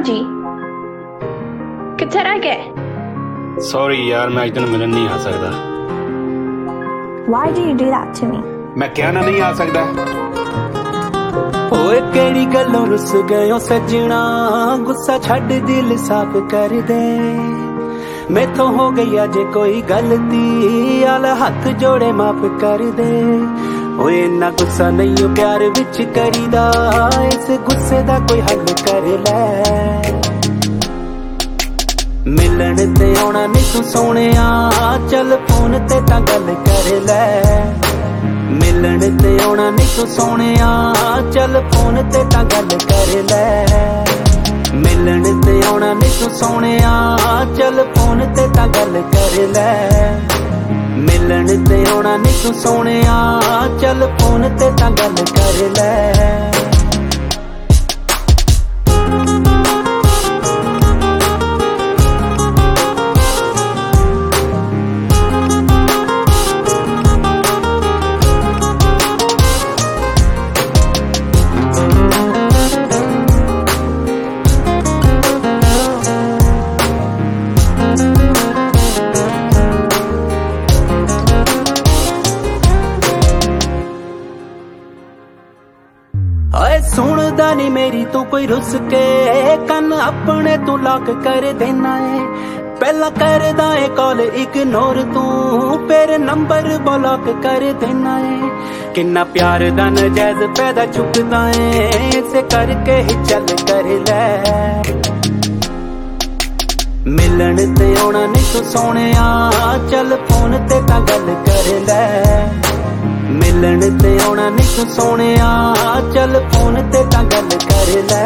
जी किथे रह गए? सॉरी यार, मैं अज तेन मिलन नहीं आ सकता। Why do you do that to me? मैं क्या ना नहीं आ सकता। ओए केड़ी गल्लों रुस गयो सजना, गुस्सा छड्ड दिल साफ कर दे। मैथों हो गई अजे कोई गलती, आल हाथ जोड़े माफ कर दे। ओए इन्ना गुस्सा नहीं हो प्यार विच करीदा, इस गुस्से दा कोई हल कर लै। मिलन ते आउणा नहीं तू सोहणिया, चल फोन ते तां गल कर लै। मिलन ते आउणा नहीं तू सोहणिया, चल फोन ते तां गल कर लै। मिलन ते आउणा नहीं तू सोहणिया, चल फोन ते तां गल कर लै। मिलन ते आउणा नहीं तू सोहणिया, चल फोन ते तां गल कर लै। हाय सुनदा नहीं मेरी तू कोई रुस के, कन अपने तू लॉक कर देना है। पहला करदा है कॉल इग्नोर तू, फिर नंबर ब्लॉक कर देना है। किन्ना प्यार दा नजायज पैदा चुकदा है, इसे करके ही चल कर ले। मिलन ते आउणा नहीं तू सोहणिया, चल फोन ते तां गल कर ले। मिलन ते आउणा नहीं तू सोहणिया, चल फोन ते तां गल कर लै।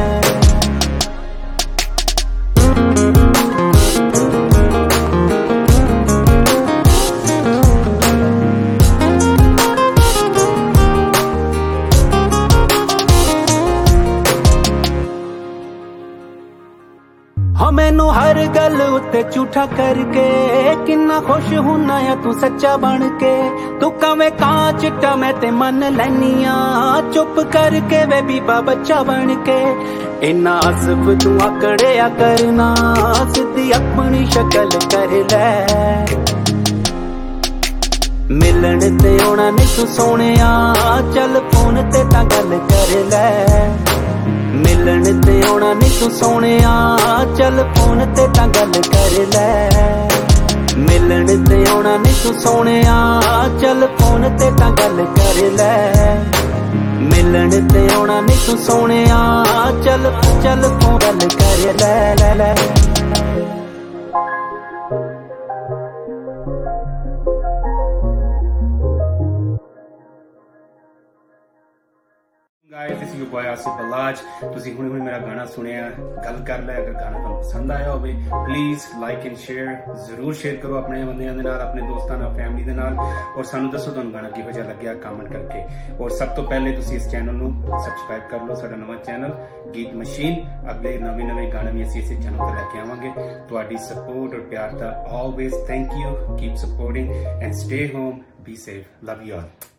हाँ मैनू हर गल उत्ते झूठा करके, किन्ना खुश हुन्ना या तू सच्चा बन के। तू कवे कां चिट्टा मैं ते मन लैनिया, चुप करके वे बीबा बच्चा बन के। इन्ना हसब तू आकड़िया करना, सीधी अपनी शक्ल कर लै। मिलन ते आउणा नहीं तू सोहणिया, चल फोन ते तां गल कर लै। मिलन ते आउणा नहीं तू सोहणिया, चल फोन ते तां गल कर लै। मिलन ते आउणा नहीं तू सोहणिया, चल फोन ते तां गल कर लै। मिलन ते आउणा नहीं तू सोहणिया, चल चल फोन गल कर लै। Guys this is your boy Asif Balaj. ਤੁਸੀਂ ਹੁਣੇ ਮੇਰਾ ਗਾਣਾ ਸੁਣਿਆ, ਗੱਲ ਕਰ ਲੈ। ਅਗਰ ਗਾਣਾ ਤੁਹਾਨੂੰ ਪਸੰਦ ਆਇਆ ਹੋਵੇ ਪਲੀਜ਼ ਲਾਈਕ ਐਂਡ ਸ਼ੇਅਰ ਜ਼ਰੂਰ ਸ਼ੇਅਰ ਕਰੋ ਆਪਣੇ ਬੰਦਿਆਂ ਦੇ ਨਾਲ, ਆਪਣੇ ਦੋਸਤਾਂ ਨਾਲ, ਫੈਮਿਲੀ ਦੇ ਨਾਲ। ਔਰ ਸਾਨੂੰ ਦੱਸੋ ਤੁਹਾਨੂੰ ਗਾਣਾ ਕਿਹੋ ਜਿਹਾ ਲੱਗਿਆ ਕਮੈਂਟ ਕਰਕੇ। ਔਰ ਸਭ ਤੋਂ ਪਹਿਲੇ ਤੁਸੀਂ ਇਸ ਚੈਨਲ ਨੂੰ ਸਬਸਕ੍ਰਾਈਬ ਕਰ ਲਓ, ਸਾਡਾ ਨਵਾਂ ਚੈਨਲ ਗੀਤ ਮਸ਼ੀਨ। ਅਗਲੇ ਨਵੇਂ ਗਾਣੇ ਵੀ ਅਸੀਂ ਇਸੇ ਚੈਨਲ ਤੇ ਲੈ ਕੇ ਆਵਾਂਗੇ। ਤੁਹਾਡੀ ਸਪੋਰਟ ਔਰ ਪਿਆਰ ਦਾ always thank you. Keep supporting and stay home, be safe, love you all.